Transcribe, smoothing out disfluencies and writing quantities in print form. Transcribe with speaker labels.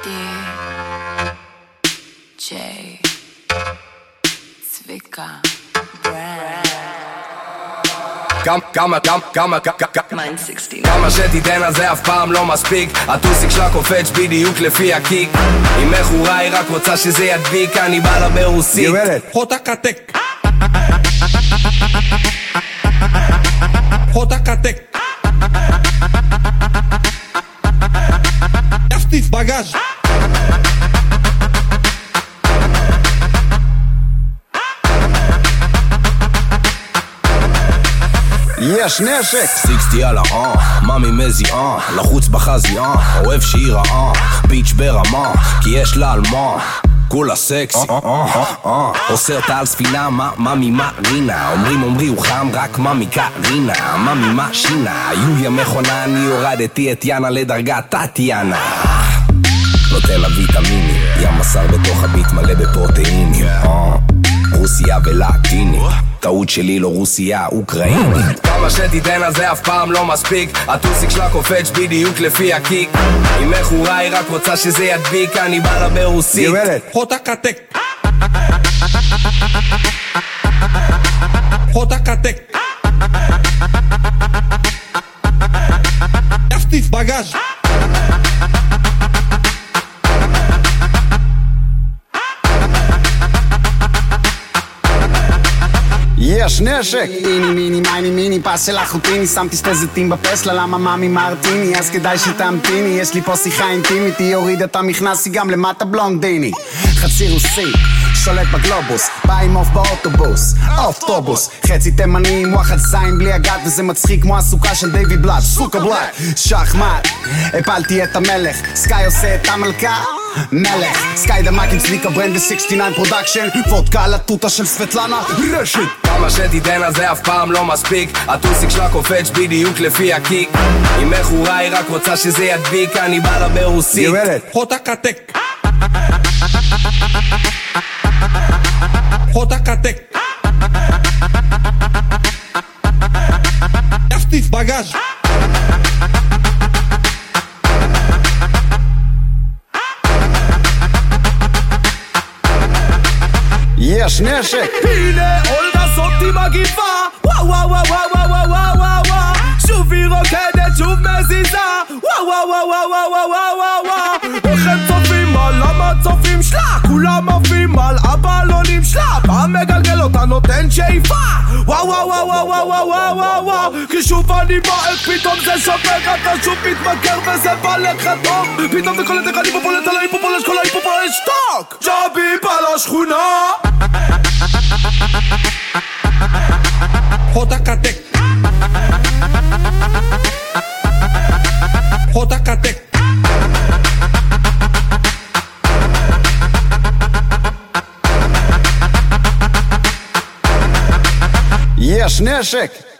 Speaker 1: DJ צביקה
Speaker 2: כמה שתיתן על זה אף פעם לא מספיק. הטוסיק שלה קופץ בדיוק לפי הקיק. היא מכורה, היא רק רוצה שזה ידביק. אני בא לה ברוסית
Speaker 3: חוטה קטק חוטה קטק יפטיס בגז'
Speaker 4: יש נשק
Speaker 2: 60 על ממי מזיעה לחוץ בחזייה, אוהב שהיא רעה ביץ' ברמה, כי יש לה על מה כולה סקסי עושה אותה על ספינה, ממי מרינה אומרי הוא חם, רק ממי קרינה ממי משינה, יוליה מכונה, אני הורדתי את יאנה לדרגת טטיאנה נותן לה ויטמינים, ים בשר בתוך הביט מלא בפרוטאינים רוסיה ולטיני, טעות שלי לא רוסיה, אוקראינית. כמה שתיתן על זה אף פעם לא מספיק. הטוסיק שלה קופץ בדיוק לפי הקיק. היא מכורה, היא רק רוצה שזה ידביק. אני בא לה ברוסית
Speaker 3: חוטה קטק חוטה קטק יפטיס בגז'
Speaker 4: יש נשק איני מיני מייני מיני פס של אחוטיני שמתי שתי זיתים בפסלה למה ממי מרטיני אז כדאי שתמתיני יש לי פה שיחה אינטימית היא הורידה את המכנס היא גם למטה בלונדיני חצי רוסי שולט בגלובוס בא עם אוף באוטובוס אוטובוס חצי תימני עם וואחד זין בלי הגת וזה מצחיק כמו הסוכה של דיוויד בלאט סוקה בלאט שחמט הפלתי את המלך סקאי עושה את המלכה מלך סקאי דמק עם צביקה ברנד ו69 פרודקשן וודקה על הטוטה של סבטלנה רשת
Speaker 2: כמה שתיתן על זה אף פעם לא מספיק. הטוסיק שלה קופץ בדיוק לפי הקיק. היא מכורה, היא רק רוצה שזה ידביק. אני בא לה ברוסית
Speaker 3: חוטה קטק חוטה קטק יפטיס בגז'
Speaker 4: יש נשק
Speaker 2: הנה אולגה זאתי מגיפה וואו וואו וואו וואו וואו וואו וואו שוב היא רוקדת שוב מזיזה וואו וואו וואו וואו וואו וואו וואו איך הם צופים על המצופים שלה כולם עפים על הבלונים שלה פעם מגלגל אותה נותן שאיפה וואו וואו וואו וואו וואו וואו וואו וואו כי שוב אני בועק פתאום זה שופק אתה שוב מתמכר וזה בא לך טוב פתאום זה קולט איך אני פופולט על ההיפופולש כל ההיפופולש שטוק ג'אבי בא לשכונה
Speaker 3: חוטה קטק חוטה קטק
Speaker 4: יש נשק